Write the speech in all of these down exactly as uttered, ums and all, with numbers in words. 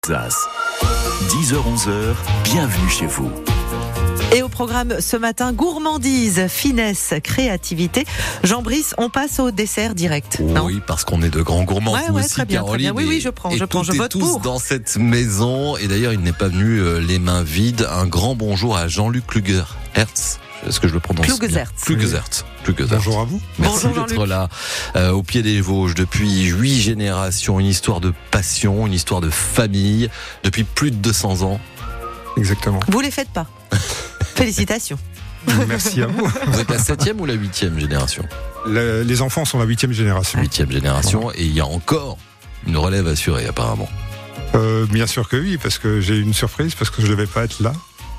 dix heures onze heures, bienvenue chez vous. Et au programme ce matin, gourmandise, finesse, créativité. Jean Brice, on passe au dessert direct. Non oui, parce qu'on est de grands gourmands. Ouais, vous ouais, aussi, très bien, Caroline. très bien. Oui, oui, je prends, et je prends, je toutes vote et tous pour. dans cette maison. Et d'ailleurs, il n'est pas venu euh, les mains vides. Un grand bonjour à Jean-Luc Kluger-Hertz. Est-ce que je le prononce bien ? Kluger-Hertz. Kluger-Hertz. Kluger-Hertz. Bonjour à vous. Merci Bonjour, d'être Jean-Luc. là, euh, au pied des Vosges, depuis huit générations. Une histoire de passion, une histoire de famille, depuis plus de deux cents ans. Exactement. Vous les faites pas. Félicitations. Merci à vous. Vous êtes la septième ou la huitième génération ? Le- les enfants sont la huitième génération. Huitième génération, et il y a encore une relève assurée apparemment. Euh, bien sûr que oui, parce que j'ai une surprise, parce que je ne devais pas être là.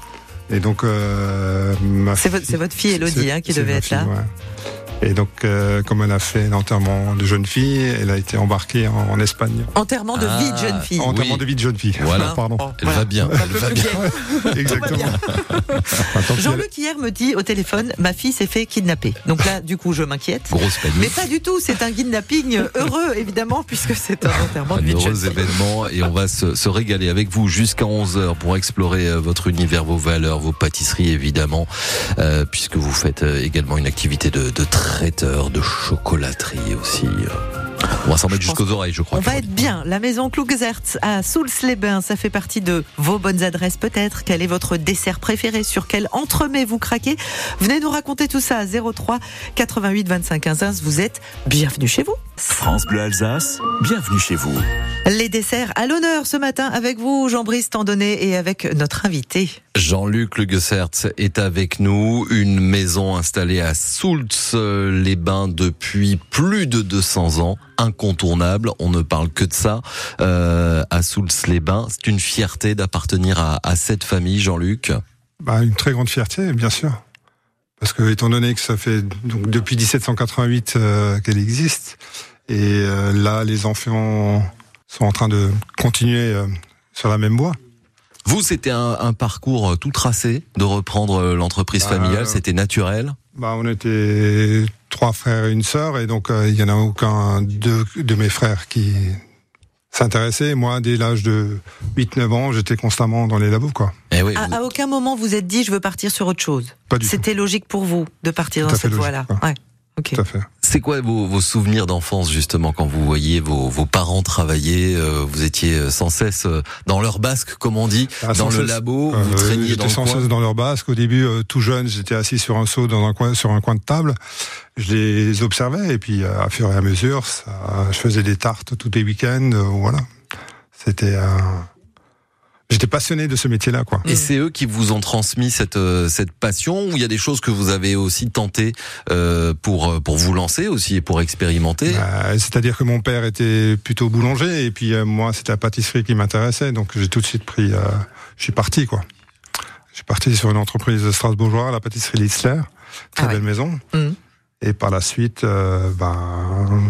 Et donc, euh, ma C'est fille- votre, c'est votre fille Elodie c'est- hein, qui c'est devait ma être fille, là. ouais. Et donc, euh, comme elle a fait l'enterrement de jeune fille, elle a été embarquée en, en Espagne. Enterrement de Ah. vie de jeune fille. Enterrement Oui. de vie de jeune fille. Voilà. Pardon. Elle va bien, Un elle peu va plus bien. vieille. Exactement. Attends, Jean-Luc hier me dit au téléphone, ma fille s'est fait kidnapper. Donc là, du coup, je m'inquiète. Grosse panique. Mais pas du tout, c'est un kidnapping heureux, évidemment, puisque c'est un enterrement de Un vie de jeune heureux fille. événement, et on va se, se régaler avec vous jusqu'à onze heures pour explorer euh, votre univers, vos valeurs, vos pâtisseries évidemment, euh, puisque vous faites euh, également une activité de, de traiteur, de chocolaterie aussi. On va s'en mettre Je jusqu'aux pense oreilles, je crois. On va Caroline. être bien. La maison Kluger-Hertz à Soultz-les-Bains, ça fait partie de vos bonnes adresses peut-être. Quel est votre dessert préféré ? Sur quel entremets vous craquez ? Venez nous raconter tout ça à zéro trois quatre-vingt-huit vingt-cinq quinze. Vous êtes bienvenue chez vous. France Bleu Alsace, bienvenue chez vous. Les desserts à l'honneur ce matin avec vous, Jean-Brice Tandonnet, et avec notre invité. Jean-Luc Kluger-Hertz est avec nous, une maison installée à Soultz-les-Bains depuis plus de deux cents ans, incontournable, on ne parle que de ça, euh, à Soultz-les-Bains. C'est une fierté d'appartenir à, à cette famille, Jean-Luc. Bah, une très grande fierté, bien sûr. Parce que, étant donné que ça fait donc, depuis dix-sept cent quatre-vingt-huit euh, qu'elle existe, et euh, là, les enfants sont en train de continuer euh, sur la même voie. Vous, c'était un, un parcours tout tracé de reprendre l'entreprise Bah, familiale, c'était naturel. Bah, on était trois frères et une sœur, et donc euh, il y en a aucun de, de mes frères qui s'intéressait. Moi, dès l'âge de huit neuf ans, j'étais constamment dans les labos, quoi. Eh oui, À, vous- à aucun moment vous êtes dit je veux partir sur autre chose. Pas du tout. C'était logique pour vous de partir Tout dans à fait cette logique, voie-là. ouais. Ouais. Ok. Tout à fait. C'est quoi vos, vos souvenirs d'enfance justement quand vous voyez vos, vos parents travailler, euh, vous étiez sans cesse euh, dans leur basque, comme on dit, Ah, dans sans le cesse. labo, Euh, vous traîniez j'étais dans le sans coin. cesse dans leur basque. Au début, euh, tout jeune, j'étais assis sur un seau dans un coin, sur un coin de table. Je les observais, et puis euh, à fur et à mesure, ça, je faisais des tartes tous les week-ends. euh, voilà. C'était un... J'étais passionné de ce métier-là, quoi. Et c'est eux qui vous ont transmis cette euh, cette passion, ou il y a des choses que vous avez aussi tenté euh, pour pour vous lancer aussi et pour expérimenter. Euh, C'est-à-dire que mon père était plutôt boulanger, et puis euh, moi, c'était la pâtisserie qui m'intéressait, donc j'ai tout de suite pris... Euh, je suis parti, quoi. Je suis parti sur une entreprise strasbourgeoise, la pâtisserie Litzler, très Ah ouais. belle maison. Mhm. Et par la suite, euh, ben,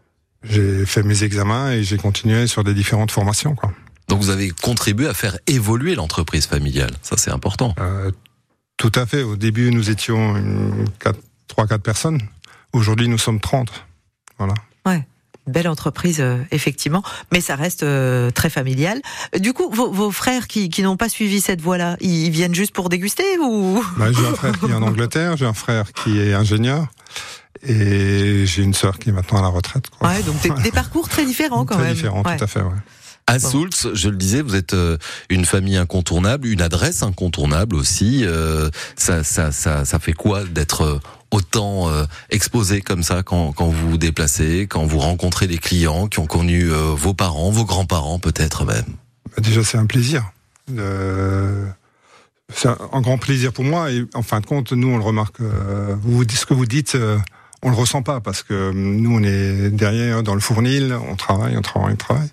j'ai fait mes examens et j'ai continué sur des différentes formations, quoi. Donc vous avez contribué à faire évoluer l'entreprise familiale. Ça c'est important. Euh, tout à fait. Au début, nous étions une, quatre, trois, quatre personnes. Aujourd'hui, nous sommes trente. Voilà. Ouais. Belle entreprise, euh, effectivement, mais ça reste euh, très familial. Du coup, vos, vos frères qui, qui n'ont pas suivi cette voie-là, ils viennent juste pour déguster ou Ben, j'ai un frère qui est en Angleterre, j'ai un frère qui est ingénieur, et j'ai une sœur qui est maintenant à la retraite, quoi. Ouais, donc des, des parcours très différents quand Très même. différents, Ouais. tout à fait, ouais. À Bon. Soultz, je le disais, vous êtes euh, une famille incontournable, une adresse incontournable aussi. Euh, ça, ça, ça, ça fait quoi d'être euh, autant euh, exposé comme ça quand, quand vous vous déplacez, quand vous rencontrez des clients qui ont connu euh, vos parents, vos grands-parents peut-être même. Ben, déjà, c'est un plaisir. Euh, c'est un, un grand plaisir pour moi, et en fin de compte, nous, on le remarque. Euh, vous, ce que vous dites, euh, on le ressent pas, parce que nous, on est derrière, dans le fournil, on travaille, on travaille, on travaille.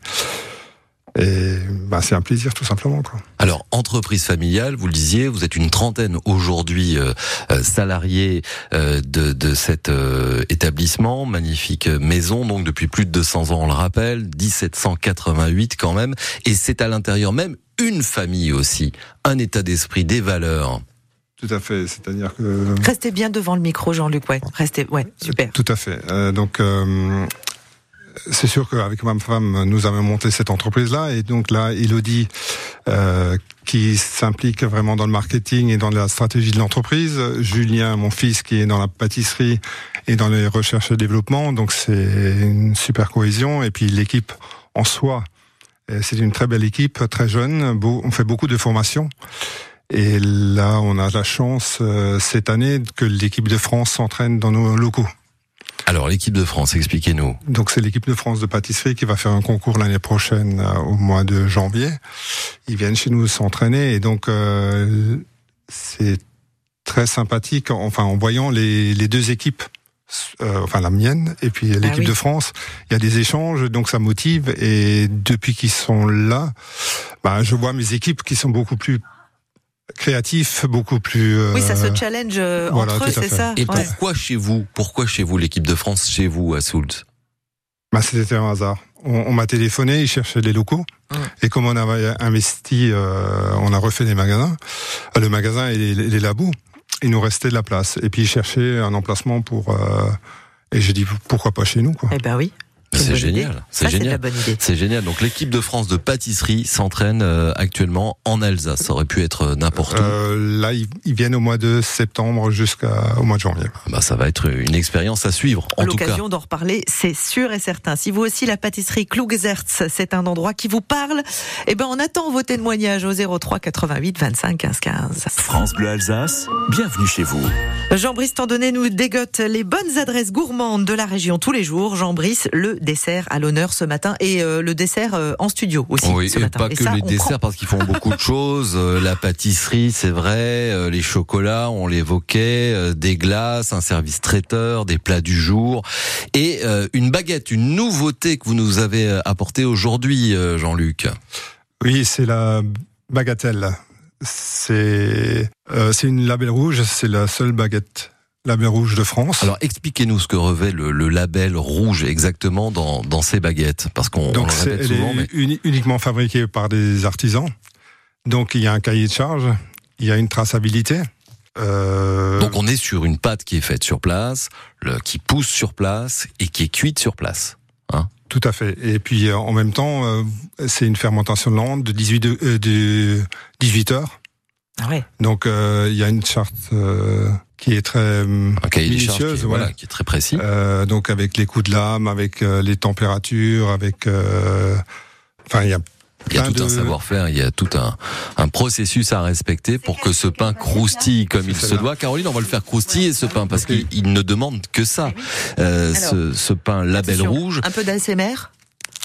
Et bah, c'est un plaisir, tout simplement, quoi. Alors, entreprise familiale, vous le disiez, vous êtes une trentaine aujourd'hui euh, euh, salariés euh, de, de cet euh, établissement, magnifique maison, donc depuis plus de deux cents ans, on le rappelle, dix-sept cent quatre-vingt-huit quand même, et c'est à l'intérieur même une famille aussi, un état d'esprit, des valeurs. Tout à fait, c'est-à-dire que... Restez bien devant le micro, Jean-Luc, ouais. Restez, ouais, super. Tout à fait. Euh, donc, euh, c'est sûr qu'avec ma femme, nous avons monté cette entreprise-là, et donc là, Elodie, euh, qui s'implique vraiment dans le marketing et dans la stratégie de l'entreprise, Julien, mon fils, qui est dans la pâtisserie et dans les recherches et développement, donc c'est une super cohésion, et puis l'équipe en soi, c'est une très belle équipe, très jeune, on fait beaucoup de formations. Et là, on a la chance euh, cette année que l'équipe de France s'entraîne dans nos locaux. Alors, l'équipe de France, expliquez-nous. Donc, c'est l'équipe de France de pâtisserie qui va faire un concours l'année prochaine euh, au mois de janvier. Ils viennent chez nous s'entraîner, et donc euh, c'est très sympathique. Enfin, en voyant les, les deux équipes, euh, enfin la mienne et puis l'équipe ah oui. de France, il y a des échanges, donc ça motive. Et depuis qu'ils sont là, bah, je vois mes équipes qui sont beaucoup plus créatif, beaucoup plus... Euh, oui, ça se challenge euh, voilà, entre eux, c'est ça. Et ouais. pourquoi chez vous Pourquoi chez vous, l'équipe de France, chez vous, à Soultz? Bah, c'était un hasard. On, on m'a téléphoné, ils cherchaient les locaux. Mmh. Et comme on avait investi, euh, on a refait les magasins. Le magasin et les, les labos, il nous restait de la place. Et puis ils cherchaient un emplacement pour... Euh, et j'ai dit, pourquoi pas chez nous, quoi. Eh ben oui. C'est génial, c'est génial. C'est génial. Donc l'équipe de France de pâtisserie s'entraîne euh, actuellement en Alsace. Ça aurait pu être n'importe où. Euh, là, ils, ils viennent au mois de septembre jusqu'au mois de janvier. Bah, ça va être une expérience à suivre. En tout cas, l'occasion d'en reparler, c'est sûr et certain. Si vous aussi la pâtisserie Klugezertz, c'est un endroit qui vous parle, eh ben on attend vos témoignages au zéro trois quatre-vingt-huit vingt-cinq quinze quinze. France Bleu Alsace, bienvenue chez vous. Jean-Brice Tandonnet nous dégote les bonnes adresses gourmandes de la région tous les jours. Jean-Brice, le dessert à l'honneur ce matin, et euh, le dessert euh, en studio aussi oui, ce matin. Pas et que ça, les desserts prend. Parce qu'ils font beaucoup de choses. Euh, la pâtisserie, c'est vrai, euh, les chocolats, on l'évoquait, euh, des glaces, un service traiteur, des plats du jour, et euh, une baguette, une nouveauté que vous nous avez apportée aujourd'hui, euh, Jean-Luc. Oui, c'est la bagatelle. C'est euh, c'est une label rouge, c'est la seule baguette label rouge de France. Alors expliquez-nous ce que revêt le, le label rouge exactement dans, dans ces baguettes, parce qu'on Donc on le répète c'est, souvent. Elle est mais... uni, uniquement fabriquée par des artisans. Donc il y a un cahier de charge, il y a une traçabilité. Euh... Donc on est sur une pâte qui est faite sur place, le, qui pousse sur place et qui est cuite sur place. Hein ? Tout à fait. Et puis euh, en même temps, euh, c'est une fermentation lente de dix-huit, de, euh, de dix-huit heures. Ah ouais. Donc euh, il y a une charte euh, qui est très euh, un cahier minutieuse, qui est, ouais. voilà, qui est très précis. Euh, donc avec les coups de lame, avec euh, les températures, avec, euh, enfin il y a. Il y a tout de... un savoir-faire, il y a tout un, un processus à respecter pour que ce pain croustille comme il se doit. Caroline, on va le faire croustiller ce pain parce qu'il il ne demande que ça. Euh, Alors, ce, ce pain label attention, rouge. Un peu d'A S M R.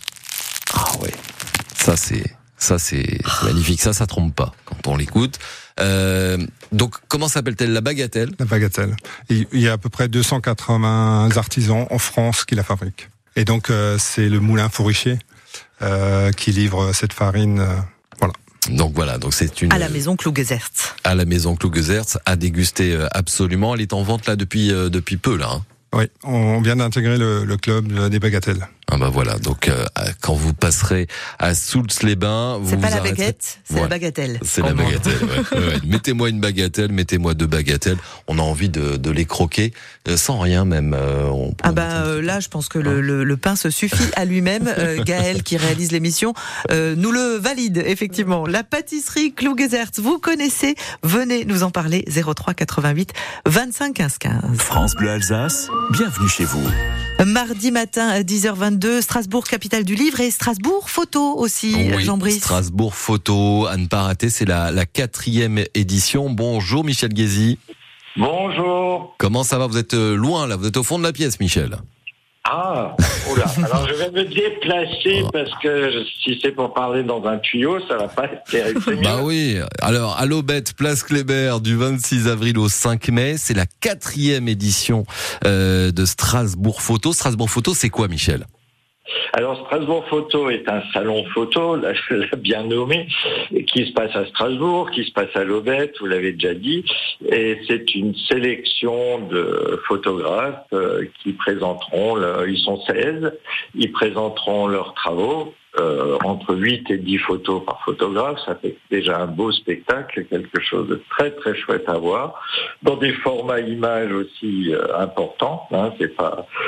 Ah ouais, ça c'est ça c'est magnifique, ça ça trompe pas quand on l'écoute. Euh, donc comment s'appelle-t-elle, la bagatelle? La bagatelle. Il y a à peu près deux cent quatre-vingts artisans en France qui la fabriquent. Et donc euh, c'est le moulin Fourricher. Euh, qui livre cette farine, euh, voilà. Donc voilà, donc c'est une à la maison Klugezertz. À la maison Klugezertz, à déguster euh, absolument. Elle est en vente là depuis euh, depuis peu là. Hein. Oui, on vient d'intégrer le, le club des bagatelles. Ah bah voilà, donc euh, quand vous passerez à Soultz-les-Bains, vous c'est pas vous la arrêterez... baguette, c'est ouais. la bagatelle. C'est la bagatelle. Ouais. Ouais. Mettez-moi une bagatelle, mettez-moi deux bagatelles. On a envie de, de les croquer euh, sans rien même. Euh, on ah bah euh, là, je pense que le, le, le pain se suffit à lui-même. Euh, Gaël qui réalise l'émission euh, nous le valide effectivement. La pâtisserie Klugezertz, vous connaissez, venez nous en parler. zéro trois quatre-vingt-huit vingt-cinq quinze quinze. France Bleu Alsace, bienvenue chez vous. Mardi matin à dix heures vingt-deux, Strasbourg, capitale du livre, et Strasbourg Photo aussi, oui, Jean-Brice. Strasbourg Photo, à ne pas rater, c'est la, la quatrième édition. Bonjour Michel Guézy. Bonjour. Comment ça va? Vous êtes loin là, vous êtes au fond de la pièce, Michel. Ah, oula. Alors je vais me déplacer oh. parce que si c'est pour parler dans un tuyau, ça va pas être terrible. Bah oui. Alors à l'Aubette, place Kléber, du vingt-six avril au cinq mai, c'est la quatrième édition euh, de Strasbourg Photo. Strasbourg Photo, c'est quoi, Michel? Alors Strasbourg Photo est un salon photo, là je l'ai bien nommé, qui se passe à Strasbourg, qui se passe à l'Aubette, vous l'avez déjà dit, et c'est une sélection de photographes euh, qui présenteront, le, ils sont seize, ils présenteront leurs travaux, euh, entre huit et dix photos par photographe, ça fait déjà un beau spectacle, quelque chose de très très chouette à voir, dans des formats images aussi euh, importants, hein, c'est pas...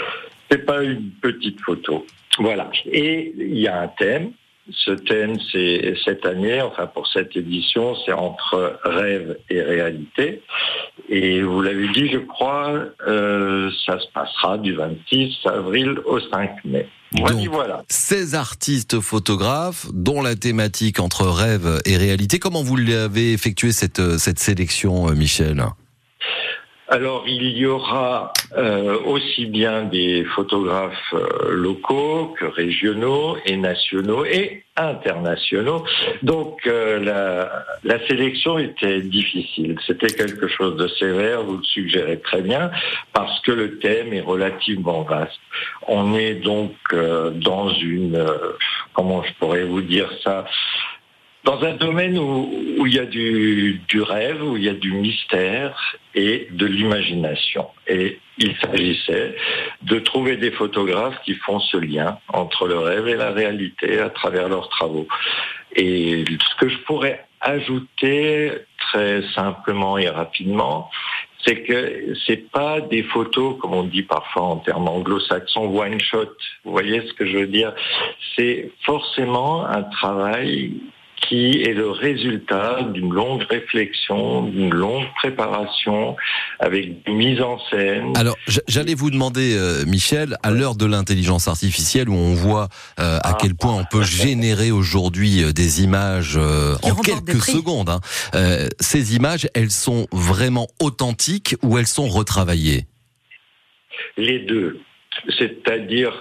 C'est pas une petite photo. Voilà. Et il y a un thème. Ce thème, c'est cette année, enfin pour cette édition, c'est entre rêve et réalité. Et vous l'avez dit, je crois, euh, ça se passera du vingt-six avril au cinq mai. Moi, Donc, voilà. seize artistes photographes, dont la thématique entre rêve et réalité. Comment vous l'avez effectué cette, cette sélection, Michel ? Alors, il y aura euh, aussi bien des photographes euh, locaux que régionaux et nationaux et internationaux. Donc, euh, la, la sélection était difficile. C'était quelque chose de sévère, vous le suggérez très bien, parce que le thème est relativement vaste. On est donc euh, dans une... Euh, comment je pourrais vous dire ça ? Dans un domaine où, où il y a du, du rêve, où il y a du mystère et de l'imagination. Et il s'agissait de trouver des photographes qui font ce lien entre le rêve et la réalité à travers leurs travaux. Et ce que je pourrais ajouter très simplement et rapidement, c'est que c'est pas des photos, comme on dit parfois en termes anglo-saxons, one shot. Vous voyez ce que je veux dire ? C'est forcément un travail qui est le résultat d'une longue réflexion, d'une longue préparation, avec une mise en scène. Alors, j'allais vous demander, euh, Michel, à l'heure de l'intelligence artificielle, où on voit euh, à ah, quel point on peut générer aujourd'hui euh, des images euh, en quelques secondes, hein, euh, ces images, elles sont vraiment authentiques ou elles sont retravaillées ? Les deux. C'est-à-dire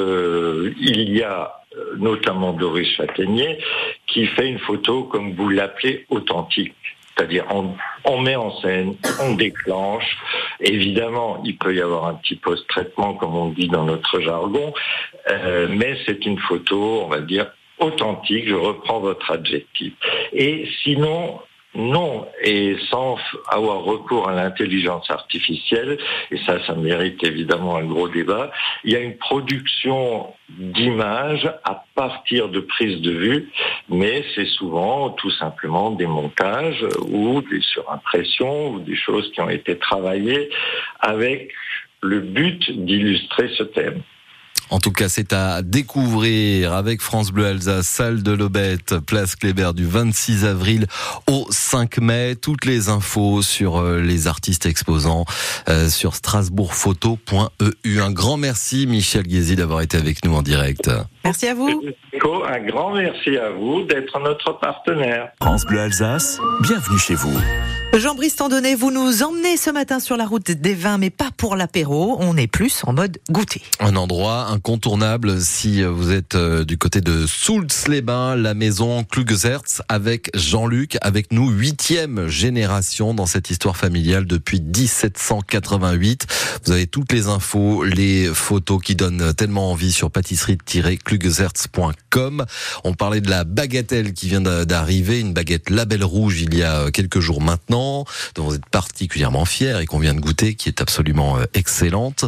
que il y a notamment Doris Châtaignier, qui fait une photo, comme vous l'appelez, authentique. C'est-à-dire, on, on met en scène, on déclenche. Évidemment, il peut y avoir un petit post-traitement, comme on dit dans notre jargon, euh, mais c'est une photo, on va dire, authentique. Je reprends votre adjectif. Et sinon... Non, et sans avoir recours à l'intelligence artificielle, et ça, ça mérite évidemment un gros débat, il y a une production d'images à partir de prises de vue, mais c'est souvent tout simplement des montages ou des surimpressions ou des choses qui ont été travaillées avec le but d'illustrer ce thème. En tout cas, c'est à découvrir avec France Bleu Alsace, salle de l'Aubette, place Kléber, du vingt-six avril au cinq mai. Toutes les infos sur les artistes exposants euh, sur strasbourg photo point e u. Un grand merci, Michel Guézy, d'avoir été avec nous en direct. Merci à vous. Un grand merci à vous d'être notre partenaire. France Bleu Alsace, bienvenue chez vous. Jean-Brice Tandonnet, vous nous emmenez ce matin sur la route des vins, mais pas pour l'apéro. On est plus en mode goûter. Un endroit incontournable si vous êtes du côté de Soultz-les-Bains, la maison Klugezertz avec Jean-Luc, avec nous, huitième génération dans cette histoire familiale depuis dix-sept cent quatre-vingt-huit. Vous avez toutes les infos, les photos qui donnent tellement envie sur pâtisserie tiret klugezertz point com. On parlait de la bagatelle qui vient d'arriver, une baguette label rouge il y a quelques jours maintenant, dont vous êtes particulièrement fiers et qu'on vient de goûter, qui est absolument excellente.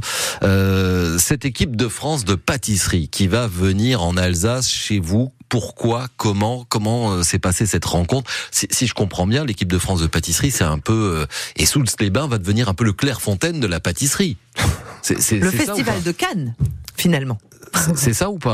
Euh, cette équipe de France de pâtisserie qui va venir en Alsace chez vous, pourquoi, comment, comment s'est passée cette rencontre ? si, si je comprends bien, l'équipe de France de pâtisserie, c'est un peu... Euh, et Soultz-les-Bains va devenir un peu le Clairefontaine de la pâtisserie. C'est, c'est, le c'est festival de Cannes, finalement. C'est, c'est ça ou pas ?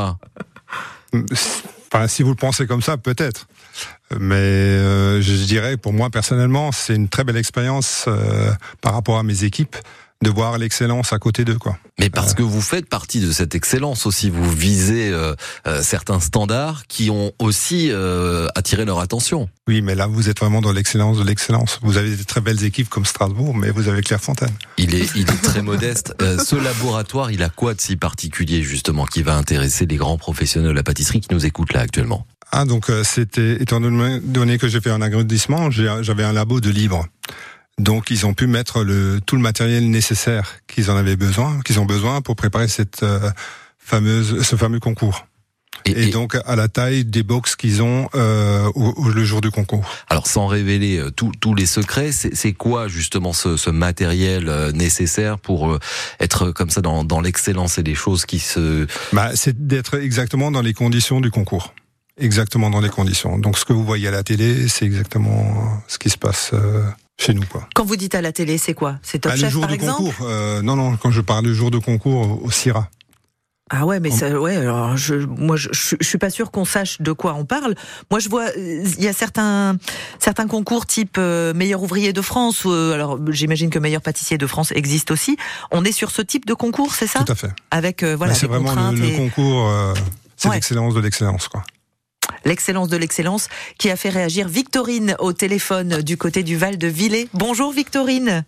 Enfin, si vous le pensez comme ça, peut-être. Mais euh, je dirais, pour moi personnellement, c'est une très belle expérience euh, par rapport à mes équipes, de voir l'excellence à côté d'eux, quoi. Mais parce euh... que vous faites partie de cette excellence aussi, vous visez euh, euh, certains standards qui ont aussi euh, attiré leur attention. Oui, mais là, vous êtes vraiment dans l'excellence de l'excellence. Vous avez des très belles équipes comme Strasbourg, mais vous avez Clairefontaine. Il est, il est très modeste. Euh, ce laboratoire, il a quoi de si particulier, justement, qui va intéresser les grands professionnels de la pâtisserie qui nous écoutent là actuellement ? Ah, donc euh, c'était, étant donné que j'ai fait un agrandissement, j'ai, j'avais un labo de libre. Donc ils ont pu mettre le, tout le matériel nécessaire qu'ils en avaient besoin, qu'ils ont besoin pour préparer cette euh, fameuse, ce fameux concours. Et, et, et donc à la taille des box qu'ils ont euh, au, au, le jour du concours. Alors sans révéler tous tous les secrets, c'est, c'est quoi justement ce, ce matériel euh, nécessaire pour euh, être comme ça dans, dans l'excellence et les choses qui se... Bah, c'est d'être exactement dans les conditions du concours. Exactement dans les conditions. Donc ce que vous voyez à la télé, c'est exactement ce qui se passe euh, chez nous, quoi. Quand vous dites à la télé, c'est quoi ? C'est Top bah, Chef, le jour par de exemple ? concours, euh, non, non, quand je parle du jour de concours au, au C I R A. Ah ouais, mais ça, ouais. Alors, je, moi, je, je, je suis pas sûr qu'on sache de quoi on parle. Moi, je vois, il y a certains, certains concours type euh, meilleur ouvrier de France. Euh, alors, j'imagine que meilleur pâtissier de France existe aussi. On est sur ce type de concours, c'est ça ? Tout à fait. Avec euh, voilà. Mais c'est des vraiment contraintes le, et... le concours. Euh, c'est Ouais. l'excellence de l'excellence, quoi. L'excellence de l'excellence qui a fait réagir Victorine au téléphone du côté du Val de Villers. Bonjour Victorine.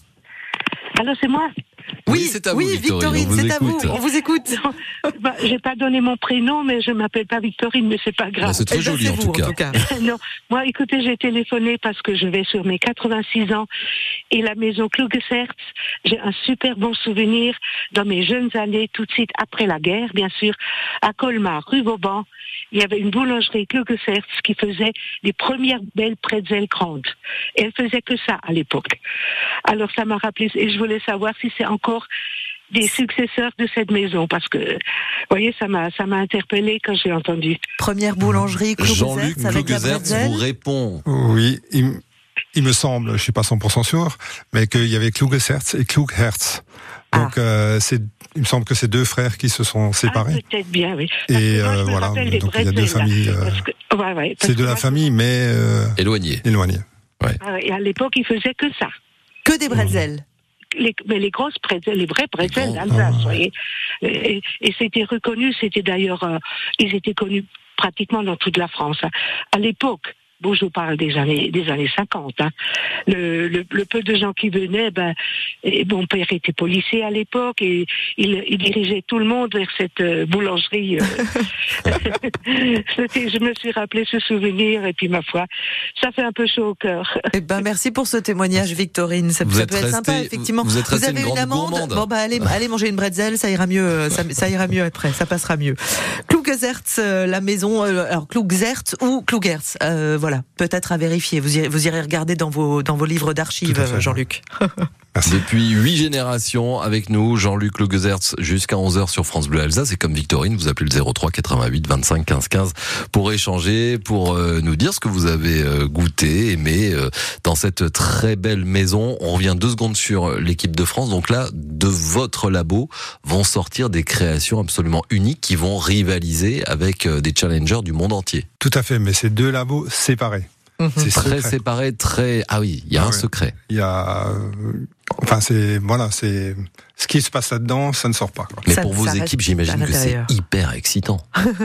Alors c'est moi. Oui, c'est à vous, oui, Victorine, on vous c'est à vous. écoute. On vous écoute. Bah, j'ai pas donné mon prénom, mais je m'appelle pas Victorine, mais c'est pas grave. Bah, c'est très Eh ben, joli c'est en vous, tout cas. Non, moi, écoutez, j'ai téléphoné parce que je vais sur mes quatre-vingt-six ans et la maison Klugesertz, j'ai un super bon souvenir dans mes jeunes années, tout de suite après la guerre, bien sûr, à Colmar, rue Vauban. Il y avait une boulangerie Klugesertz qui faisait les premières belles pretzels grandes. Et elle faisait que ça à l'époque. Alors ça m'a rappelé, et je voulais savoir si c'est encore des successeurs de cette maison, parce que, vous voyez, ça m'a, ça m'a interpellé quand j'ai entendu. Première boulangerie Jean-Luc Klugesertz avec la Klugesertz bretzel. vous répond. Oui, il, il me semble, je suis pas cent pour cent sûr, mais qu'il y avait Klugesertz et Klugherz. Donc, Ah. euh, c'est, il me semble que c'est deux frères qui se sont séparés. Ah, peut-être bien, oui. Parce Et que moi, je euh, me voilà, rappelle des donc il y a deux bretzels, là. familles. euh, Parce que- ouais, ouais, parce c'est que de la moi, famille, mais euh, Éloigné. éloignée. Ah, et à l'époque, ils faisaient que ça. Que des bretzels. Les, mais les grosses bretzels, les vrais bretzels grands, d'Alsace, ah, vous voyez. Et, et c'était reconnu, c'était d'ailleurs, euh, ils étaient connus pratiquement dans toute la France. Hein. À l'époque, bon, je vous parle des années, des années cinquante, hein. le, le, le peu de gens qui venaient, ben, et mon père était policier à l'époque et il, il dirigeait tout le monde vers cette euh, boulangerie. Euh. C'était, je me suis rappelé ce souvenir et puis ma foi, ça fait un peu chaud au cœur. Eh ben, merci pour ce témoignage, Victorine. Ça, Vous ça êtes peut être resté- sympa, effectivement. vous êtes resté avez une une, grande amende. gourmande. Bon, bah, allez, allez manger une bretzel, ça ira mieux, ça, ça ira mieux après, ça passera mieux. Klugesertz, euh, la maison, euh, alors Klugesertz ou Klugertz, euh, voilà, peut-être à vérifier. Vous irez, vous irez regarder dans vos, dans vos livres d'archives, Tout à fait. Jean-Luc. Merci. Depuis huit générations avec nous, Jean-Luc Klugesertz jusqu'à onze heures sur France Bleu Alsace. Et comme Victorine, vous appelez le zéro trois quatre-vingt-huit vingt-cinq quinze quinze pour échanger, pour euh, nous dire ce que vous avez euh, goûté, aimé euh, dans cette très belle maison. On revient deux secondes sur l'équipe de France. Donc là, de votre labo vont sortir des créations absolument uniques qui vont rivaliser avec euh, des challengers du monde entier. Tout à fait, mais c'est deux labos séparés. Mhm. C'est Très secret. séparé, très... Ah oui, il y a Ah un ouais. secret. Il y a, euh, enfin, c'est, voilà, c'est, ce qui se passe là-dedans, ça ne sort pas, quoi. Mais Ça- pour vos ça reste équipes, j'imagine à que c'est l'intérieur. hyper excitant.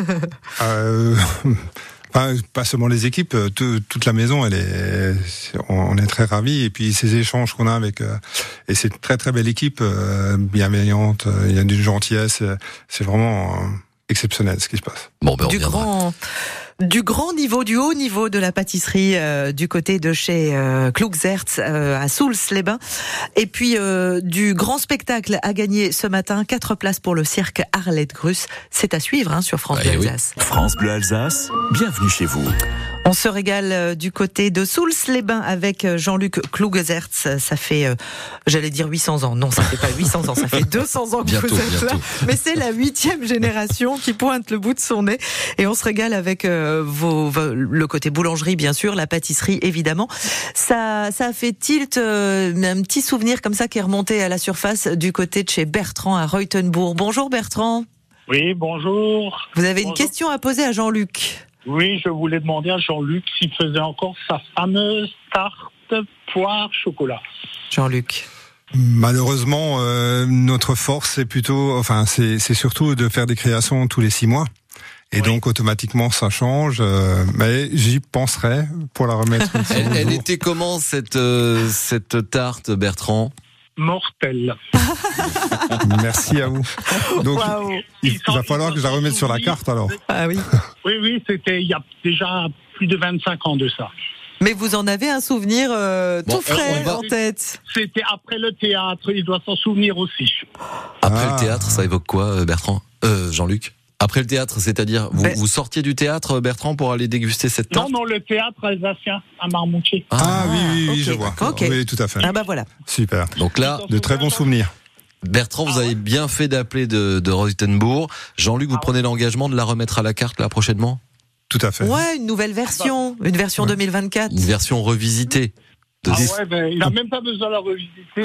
Euh, enfin, pas seulement les équipes, euh, tout- toute la maison, elle est, c'est- on est très ravis. Et puis ces échanges qu'on a avec, euh, et c'est une très très belle équipe, euh, bienveillante. euh, Il y a une gentillesse. euh, C'est vraiment euh, exceptionnel ce qui se passe. Bon, ben on du reviendra. grand, du grand niveau, du haut niveau de la pâtisserie euh, du côté de chez euh, Klugesertz euh, à Soultz-les-Bains. Et puis euh, du grand spectacle à gagner ce matin, quatre places pour le cirque Arlette Grus. C'est à suivre hein, sur France Eh Bleu oui. Alsace. France Bleu Alsace, bienvenue chez vous. On se régale euh, du côté de Soultz-les-Bains avec euh, Jean-Luc Klugesertz. Ça fait, euh, j'allais dire huit cents ans. Non, ça fait pas huit cents ans, ça fait deux cents ans que Bientôt, vous êtes bientôt. là. Mais c'est la huitième génération qui pointe le bout de son nez. Et on se régale avec euh, vos, vos- le côté boulangerie, bien sûr, la pâtisserie, évidemment. Ça, ça a fait tilt, euh, un petit souvenir comme ça qui est remonté à la surface du côté de chez Bertrand à Reutenbourg. Bonjour Bertrand. Oui, bonjour. Vous avez une Bonjour. question à poser à Jean-Luc. Oui, je voulais demander à Jean-Luc s'il faisait encore sa fameuse tarte poire chocolat. Jean-Luc. Malheureusement, euh, notre force, c'est plutôt, enfin, c'est, c'est surtout de faire des créations tous les six mois. Et Oui. donc, automatiquement, ça change. euh, mais j'y penserai pour la remettre une fois Elle, au elle jour. était comment cette, euh, cette tarte, Bertrand? Mortel. Merci à vous. Donc, Waouh. il, il va falloir que je la remette sur la carte, alors. Ah oui. Oui, oui, c'était il y a déjà plus de vingt-cinq ans de ça. Mais vous en avez un souvenir euh, Bon, tout frais on va- en tête. C'était après le théâtre, il doit s'en souvenir aussi. Après Ah. le théâtre, ça évoque quoi, euh, Bertrand? Euh, Jean-Luc? Après le théâtre, c'est-à-dire, vous, Ben- vous sortiez du théâtre, Bertrand, pour aller déguster cette Non, tarte? non, le théâtre alsacien à Marmoutier. Ah, oui, oui, oui, ok, je vois. d'accord, ok. Oui, tout à fait. Ah bah voilà. Super. Donc là, De très bons souvenirs. Bertrand, vous Ah ouais. avez bien fait d'appeler de, de Reutenbourg. Jean-Luc, vous Ah ouais. prenez l'engagement de la remettre à la carte, là, prochainement? Tout à fait. Ouais, une nouvelle version, une version Ouais. deux mille vingt-quatre. Une version revisitée. De Ah dix- ouais, ben, il n'a même pas besoin de la revisiter.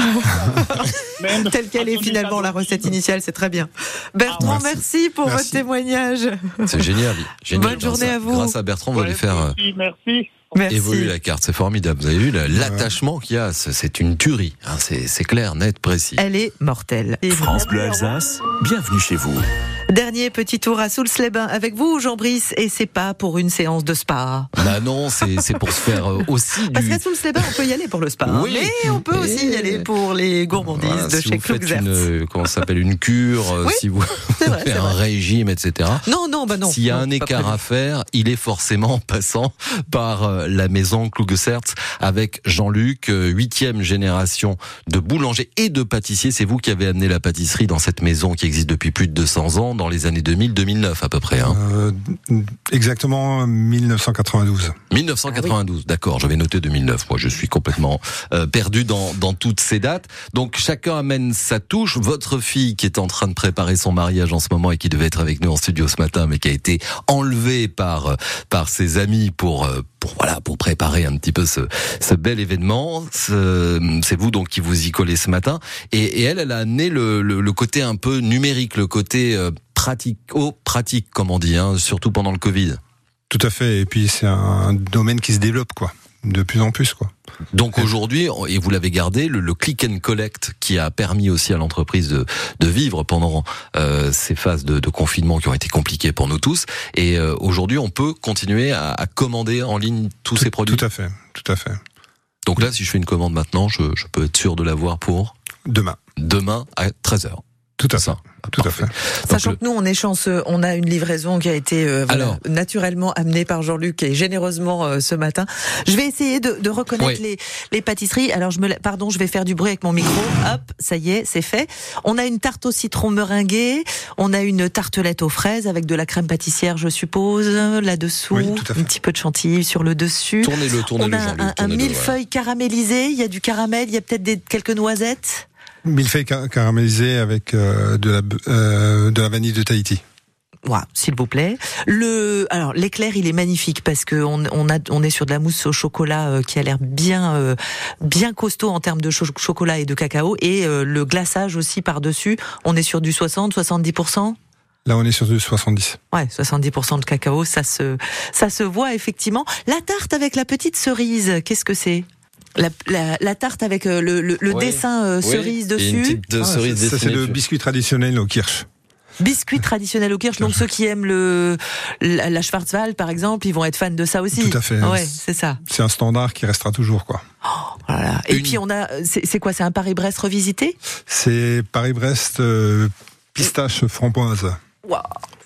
Même Telle qu'elle est finalement la recette initiale, c'est très bien. Bertrand, Ah, merci. merci pour Merci. votre témoignage. C'est génial. génial. Bonne journée Grâce à vous. Grâce à Bertrand, vous allez faire euh, Merci, merci. Merci. évoluer la carte. C'est formidable. Vous avez vu la- l'attachement qu'il y a. C'est c'est une tuerie. Hein, c'est c'est clair, net, précis. Elle est mortelle. Et France Bleu Alsace, bienvenue chez vous. dernier petit tour à Soultz-les-Bains avec vous, Jean-Brice, et c'est pas pour une séance de spa. Bah non, c'est c'est pour se faire euh, aussi Parce du. qu'à Soultz-les-Bains, on peut y aller pour le spa, hein, Oui. mais on peut aussi y Et- aller pour les gourmandises Voilà, de si chez vous faites Klugzerts. une, euh, comment ça s'appelle, une cure, euh, Oui, si vous c'est vrai, faites c'est un vrai. régime, et cetera. Non, non, bah non. S'il y a non, un pas écart prévu. à faire, il est forcément passant par euh, la maison Klugzerts avec Jean-Luc, euh, huitième génération de boulanger et de pâtissier. C'est vous qui avez amené la pâtisserie dans cette maison qui existe depuis plus de deux cents ans, dans les années deux mille deux mille neuf à peu près. Hein. Euh, exactement mille neuf cent quatre-vingt-douze. mille neuf cent quatre-vingt-douze, d'accord, j'avais noté deux mille neuf, moi je suis complètement euh, perdu dans, dans toutes ces dates. Donc chacun amène sa touche. Votre fille qui est en train de préparer son mariage en ce moment et qui devait être avec nous en studio ce matin, mais qui a été enlevée par, par ses amis pour, euh, pour, voilà, pour préparer un petit peu ce, ce bel événement. Ce, c'est vous donc qui vous y collez ce matin. Et, et elle, elle a amené le, le, le côté un peu numérique, le côté euh, pratico-pratique, comme on dit, hein, surtout pendant le Covid. Tout à fait. Et puis c'est un domaine qui se développe, quoi, de plus en plus, quoi. Donc aujourd'hui, et vous l'avez gardé, le, le click and collect qui a permis aussi à l'entreprise de, de vivre pendant euh, ces phases de, de confinement qui ont été compliquées pour nous tous. Et euh, aujourd'hui, on peut continuer à, à commander en ligne tous tout, ces produits. Tout à fait, tout à fait. Donc là, si je fais une commande maintenant, je, je peux être sûr de l'avoir pour Demain. demain à treize heures. Tout à C'est fait. ça. Tout Parfait. à fait. Sachant Donc, que nous, on est chanceux, on a une livraison qui a été euh, voilà, Alors. naturellement amenée par Jean-Luc et généreusement euh, ce matin. Je vais essayer de, de reconnaître Oui. les, les pâtisseries. Alors, je me, la- pardon, je vais faire du bruit avec mon micro. Hop, ça y est, c'est fait. On a une tarte au citron meringuée, on a une tartelette aux fraises avec de la crème pâtissière, je suppose, là-dessous, Oui, tout à fait. un petit peu de chantilly sur le dessus. Tournez-le, On tournez-le, a Jean-Luc. un, un tournez-le, millefeuille caramélisé, il y a du caramel, il y a peut-être des, quelques noisettes. Millefeuille car- caramélisé avec euh, de, la, euh, de la vanille de Tahiti. Voilà, s'il vous plaît. Le, alors l'éclair, il est magnifique parce que on, on a, on est sur de la mousse au chocolat euh, qui a l'air bien, euh, bien costaud en termes de cho- chocolat et de cacao, et euh, le glaçage aussi par dessus. On est sur du soixante, soixante-dix pour cent. Là, on est sur du soixante-dix. Ouais, soixante-dix pour cent de cacao, ça se, ça se voit effectivement. La tarte avec la petite cerise, qu'est-ce que c'est? La, la, la tarte avec euh, le, le, le Oui. dessin euh, Oui, cerise et une dessus. petite de Ah, cerise ça, ça, c'est dessinée le dessus. biscuit traditionnel au kirsch. Biscuit traditionnel au kirsch. Donc ceux qui aiment le la, la Schwarzwald par exemple, ils vont être fans de ça aussi. Tout à fait. Ouais, c'est ça. C'est un standard qui restera toujours, quoi. Voilà. Et Une- puis on a, c'est c'est quoi? C'est un Paris-Brest revisité? C'est Paris-Brest euh, pistache framboise. Waouh.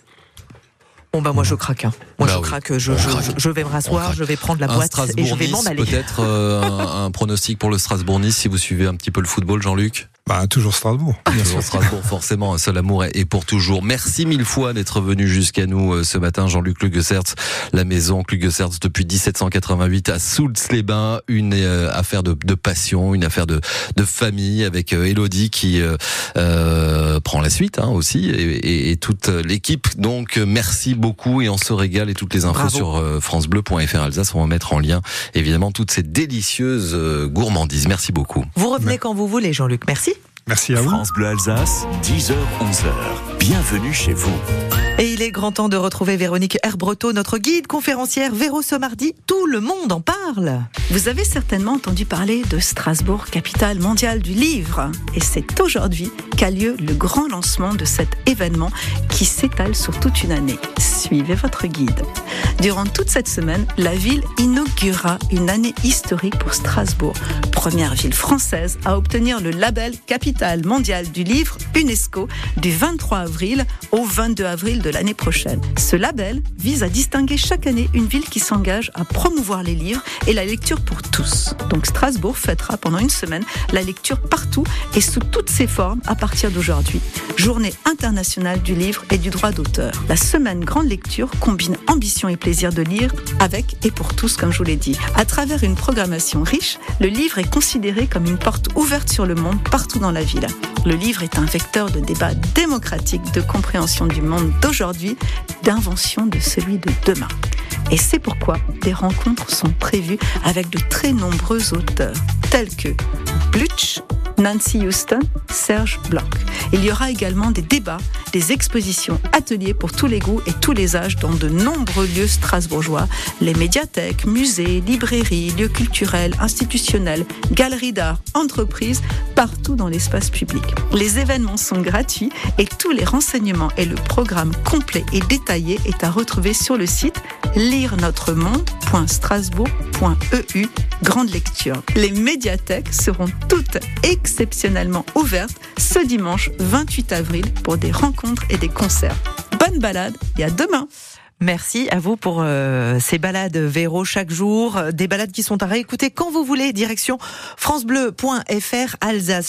Bon bah moi je craque. Hein. Moi Bah je oui. craque. Je, On je, craque. je, je vais me On rasseoir, craque. je vais prendre la Un boîte et je vais m'en Strasbourg-Nice, aller. peut-être euh, un, un pronostic pour le Strasbourg-Nice si vous suivez un petit peu le football, Jean-Luc. Bah, toujours Strasbourg. Bien sûr. Toujours Strasbourg, forcément, un seul amour est pour toujours. Merci mille fois d'être venu jusqu'à nous euh, ce matin, Jean-Luc Klugzerts, la maison Klugzerts depuis dix-sept cent quatre-vingt-huit à Soultz-les-Bains, une euh, affaire de, de passion, une affaire de, de famille avec euh, Élodie qui euh, euh, prend la suite hein, aussi et, et, et toute l'équipe. Donc euh, merci beaucoup et on se régale et toutes les infos Bravo. sur euh, francebleu point fr Alsace. On va mettre en lien évidemment toutes ces délicieuses euh, gourmandises. Merci beaucoup. Vous revenez Ouais. quand vous voulez, Jean-Luc. Merci. Merci à vous. France Bleu Alsace, dix heures onze heures. Bienvenue chez vous. Et il est grand temps de retrouver Véronique Herbreteau, notre guide conférencière. Véro, ce mardi, tout le monde en parle. Vous avez certainement entendu parler de Strasbourg, capitale mondiale du livre. Et c'est aujourd'hui qu'a lieu le grand lancement de cet événement qui s'étale sur toute une année. Suivez votre guide. Durant toute cette semaine, la ville inaugurera une année historique pour Strasbourg. Première ville française à obtenir le label capitale mondiale du livre UNESCO du vingt-trois avril au vingt-deux avril de l'année prochaine. Ce label vise à distinguer chaque année une ville qui s'engage à promouvoir les livres et la lecture pour tous. Donc Strasbourg fêtera pendant une semaine la lecture partout et sous toutes ses formes à partir d'aujourd'hui. Journée internationale du livre et du droit d'auteur. La semaine grande lecture combine ambition et plaisir de lire avec et pour tous, comme je vous l'ai dit. À travers une programmation riche, le livre est considéré comme une porte ouverte sur le monde partout dans la ville. Le livre est un vecteur de débat démocratique de compréhension du monde d'aujourd'hui, d'invention de celui de demain. Et c'est pourquoi des rencontres sont prévues avec de très nombreux auteurs, tels que Blutch, Nancy Houston, Serge Bloch. Il y aura également des débats, des expositions, ateliers pour tous les goûts et tous les âges dans de nombreux lieux strasbourgeois, les médiathèques, musées, librairies, lieux culturels, institutionnels, galeries d'art, entreprises, partout dans l'espace public. Les événements sont gratuits et tous les renseignements et le programme complet et détaillé est à retrouver sur le site lire notre monde point strasbourg point e u. Grande lecture. Les médiathèques seront toutes exceptionnellement ouvertes ce dimanche vingt-huit avril pour des rencontres et des concerts. Bonne balade et à demain. Merci à vous pour euh, ces balades Véro chaque jour, des balades qui sont à réécouter quand vous voulez, direction francebleu point f r Alsace.